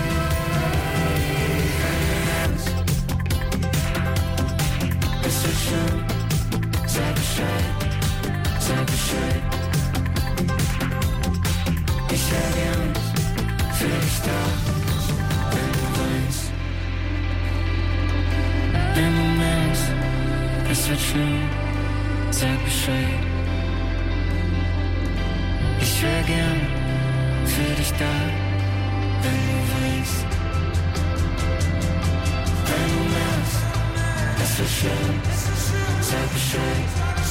Es wird schön, sag Bescheid, sag Bescheid. Ich wär gern für dich da, wenn du weinst. Wenn du merkst, es wird schön, sag Bescheid. Ich wär gern für dich da, wenn du weinst. Wenn du merkst, es wird schön, sag Bescheid.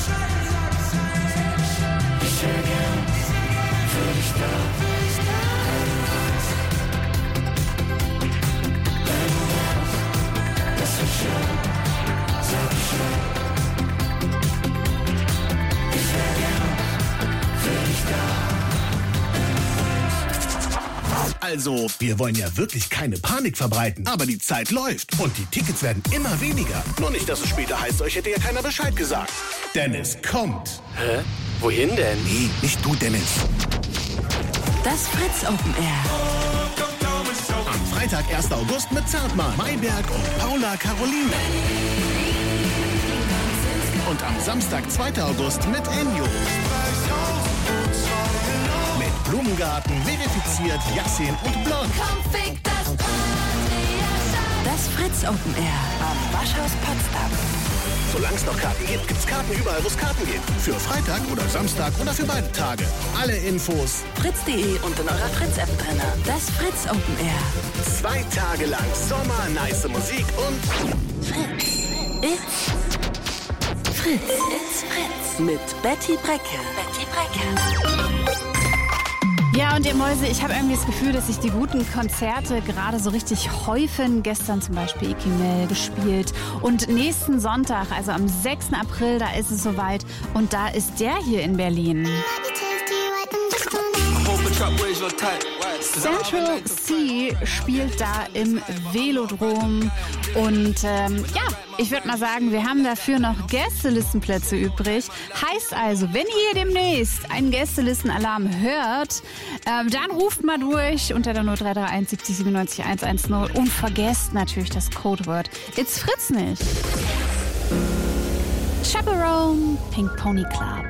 Ich wär gern für dich da, wenn du weißt. Wenn du merkst, es wird schön, sag Bescheid. Ich wär gern für dich da, wenn du weißt. Also, wir wollen ja wirklich keine Panik verbreiten, aber die Zeit läuft und die Tickets werden immer weniger. Nur nicht, dass es später heißt, euch hätte ja keiner Bescheid gesagt. Dennis kommt. Hä? Wohin denn? Nee, nicht du, Dennis. Das Fritz Open Air. Am Freitag, 1. August mit Zartmann, Mayberg und Paula Caroline. Und am Samstag, 2. August mit Enjo. Mit Blumengarten, Verifiziert, Yassin und Blond. Das Fritz Open Air am Waschhaus Potsdam. Solange es noch Karten gibt, gibt's Karten überall, wo es Karten gibt. Für Freitag oder Samstag oder für beide Tage. Alle Infos fritz.de und in eurer Fritz-App drin. Das Fritz Open Air. 2 Tage lang Sommer, nice Musik und Fritz. It's Fritz. It's Fritz. Mit Betty Brecke. Ja, und ihr Mäuse, ich habe irgendwie das Gefühl, dass sich die guten Konzerte gerade so richtig häufen. Gestern zum Beispiel Ikimel gespielt. Und nächsten Sonntag, also am 6. April, da ist es soweit. Und da ist der hier in Berlin. Central C spielt da im Velodrom. Und ja, ich würde mal sagen, wir haben dafür noch Gästelistenplätze übrig. Heißt also, wenn ihr demnächst einen Gästelistenalarm hört, dann ruft mal durch unter der 0331 70 97 110 und vergesst natürlich das Codewort It's Fritz nicht. Chaperone, Pink Pony Club.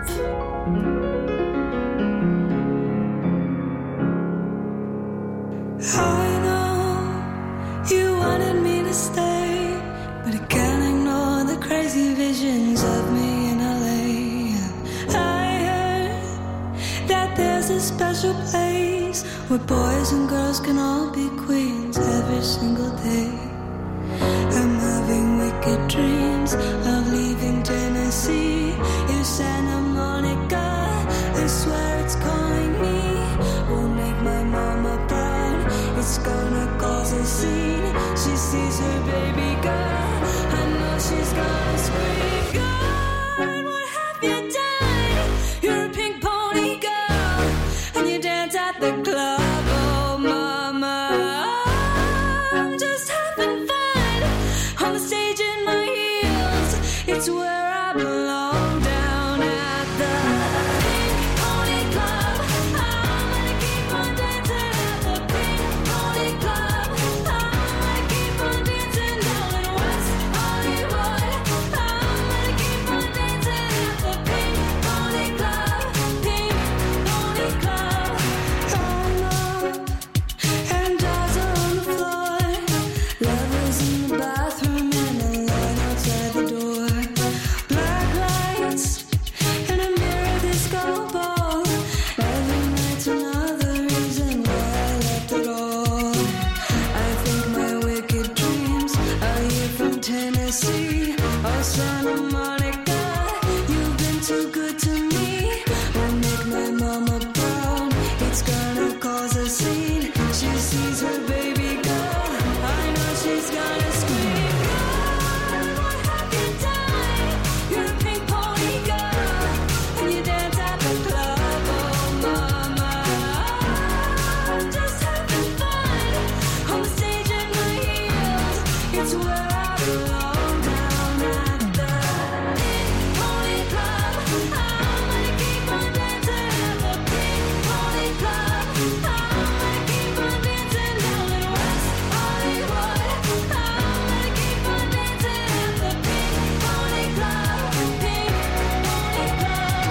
I know you wanted me to stay, but I can't ignore the crazy visions of me in LA. I heard that there's a special place where boys and girls can all be queens every single day. I'm having wicked dreams of leaving Tennessee. In Santa Monica, I swear it's calling me. Will make my mama proud. It's gonna cause a scene. She sees her baby girl. I know she's gonna scream. God, what have you done? You're a pink pony girl, and you dance at the club. Oh, mama, I'm just having fun. It's where I belong down at the Pink Pony Club. I'm gonna keep on dancing at the Pink Pony Club. I'm gonna keep on dancing down in West Hollywood. I'm gonna keep on dancing at the Pink Pony Club. Pink Pony Club.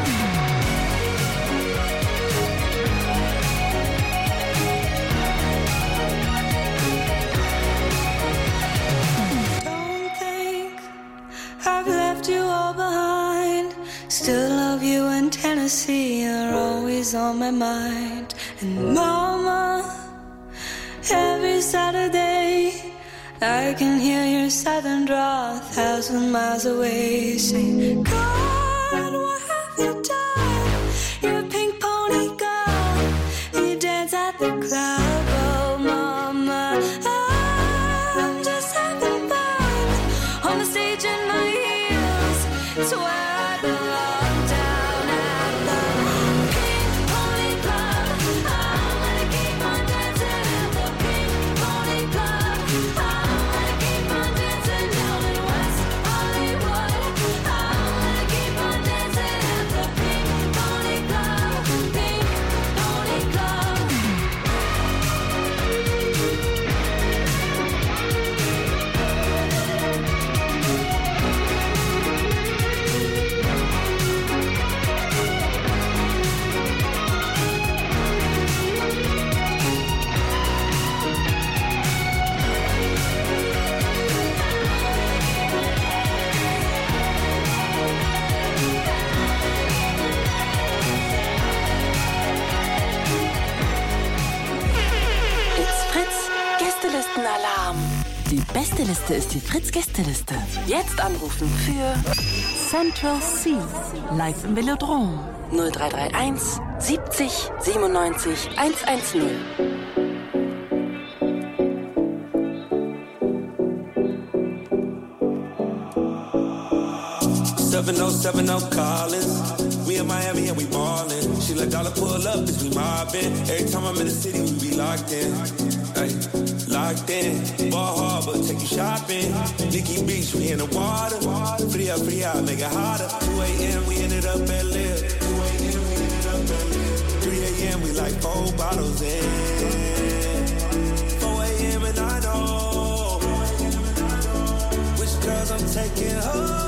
Don't think I've left you all behind. Still love you in Tennessee. You're always on my mind. And mama, every Saturday I can hear your southern drawl 1,000 miles away. Saying, God, what have you done? You're a pink pony girl. You dance at the club. Oh, mama, I'm just having fun on the stage in my heels. It's where I belong down at the Pink Pony Club. I'm gonna keep on dancing at the Pink Pony Club. I'm gonna keep on dancing down in West Hollywood. I'm gonna keep on dancing at the Pink Pony Club. Pink Pony Club. It's Fritz Gästelistenalarm. Die beste Liste ist die Fritz Gästeliste. Jetzt anrufen für Central C. Live im Velodrom. 0331 70 97 110. 7070 Collins. We in Miami and we ballin'. She let dollar pull up as we mobbin'. Every time I'm in the city, we be locked in. Ay, locked in. Ball Harbor, take you shopping. Nikki Beach, we in the water. Free up, make it hotter. 2 a.m. we ended up at Liv. 3 a.m. we like 4 bottles in. 4 a.m. and I know which girls I'm taking home.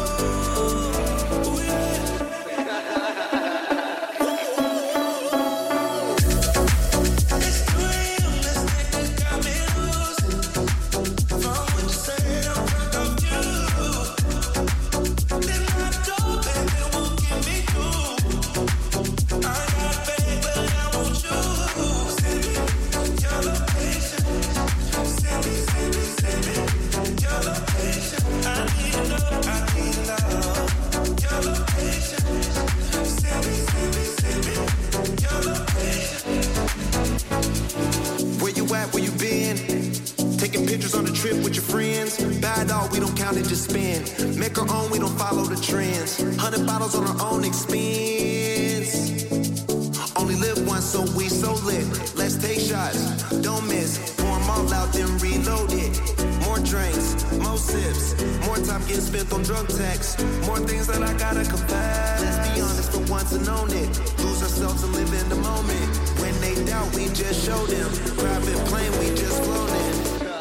Just spend. Make our own, we don't follow the trends. 100 bottles on our own expense. Only live once, so we so lit. Let's take shots, don't miss. Pour them all out, then reload it. More drinks, more sips. More time getting spent on drug texts. More things that I gotta confess. Let's be honest for once and own it. Lose ourselves and live in the moment. When they doubt, we just show them. Private plane, we just flown in.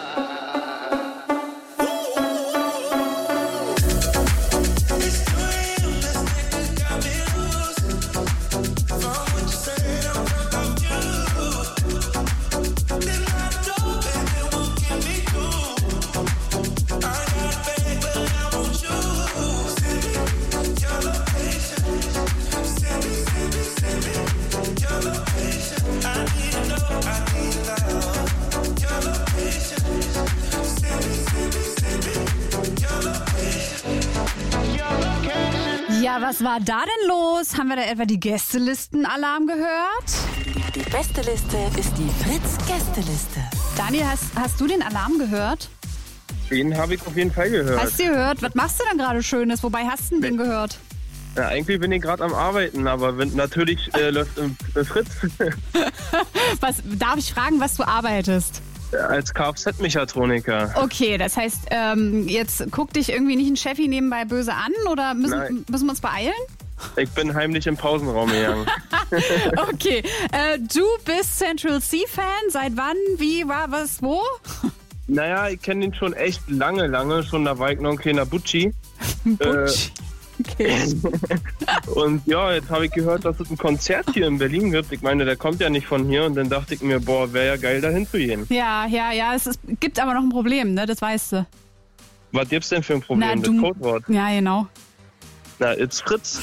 Ja, was war da denn los? Haben wir da etwa die Gästelistenalarm gehört? Die beste Liste ist die Fritz Gästeliste. Daniel, hast du den Alarm gehört? Den habe ich auf jeden Fall gehört. Hast du gehört? Was machst du denn gerade Schönes? Wobei hast du den gehört? Ja, eigentlich bin ich gerade am Arbeiten, aber natürlich läuft Fritz. Darf ich fragen, was du arbeitest? Als Kfz-Mechatroniker. Okay, das heißt, jetzt guckt dich irgendwie nicht ein Chefi nebenbei böse an oder müssen wir uns beeilen? Ich bin heimlich im Pausenraum gegangen. Okay, du bist Central C-Fan. Seit wann, wie, war, was, wo? Naja, ich kenne ihn schon echt lange. Schon da war ich noch ein kleiner Butschi. Okay. Und ja, jetzt habe ich gehört, dass es ein Konzert hier in Berlin gibt. Ich meine, der kommt ja nicht von hier. Und dann dachte ich mir, boah, wäre ja geil, da hinzugehen. Ja, es gibt aber noch ein Problem, ne? Das weißt du. Was gibt's denn für ein Problem? Das Codewort. Ja, genau. Na, it's Fritz.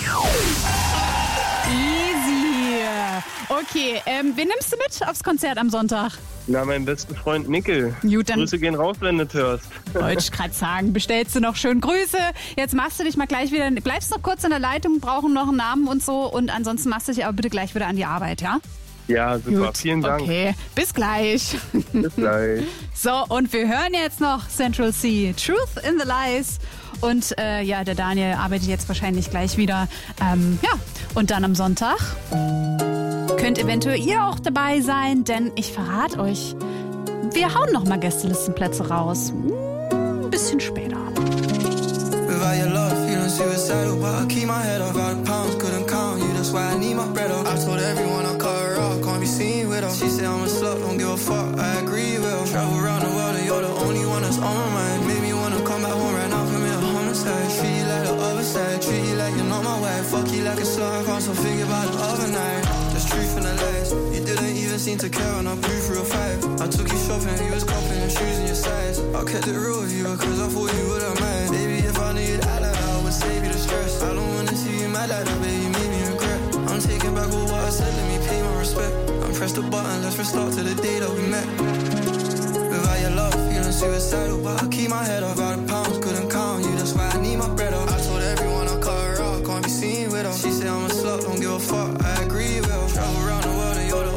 Easy. Okay, wen nimmst du mit aufs Konzert am Sonntag? Na, meinen besten Freund Nickel. Gut, dann Grüße gehen raus, wenn du das hörst. Wollte ich gerade sagen, bestellst du noch schön Grüße. Jetzt machst du dich mal gleich wieder, bleibst noch kurz in der Leitung, brauchen noch einen Namen und so. Und ansonsten machst du dich aber bitte gleich wieder an die Arbeit, ja? Ja, super. Gut. Vielen Dank. Okay, bis gleich. Bis gleich. So, und wir hören jetzt noch Central C, Truth in the Lies. Und der Daniel arbeitet jetzt wahrscheinlich gleich wieder. Und dann am Sonntag könnt eventuell ihr auch dabei sein, denn ich verrate euch, wir hauen noch mal Gästelistenplätze raus. Ein bisschen später. Treat you like you're not my wife. Fuck you like a song, can't so figure about it overnight. There's truth in the lies. You didn't even seem to care when I blew through a 5. I took you shopping, you was copping and shoes in your size. I kept it real with you because I thought you wouldn't mind. Baby, if I knew you'd act like that, I would save you the stress. I don't wanna see you mad like that, baby, you made me regret. I'm taking back all what I said, let me pay my respect. I'm press the button, let's restart to the day that we met. Without your love, feeling suicidal, but I keep my head up out of pounds, couldn't count you, that's why I need my bread up. I told everyone I cut her out, can't be seen with her. She said I'm a slut, don't give a fuck.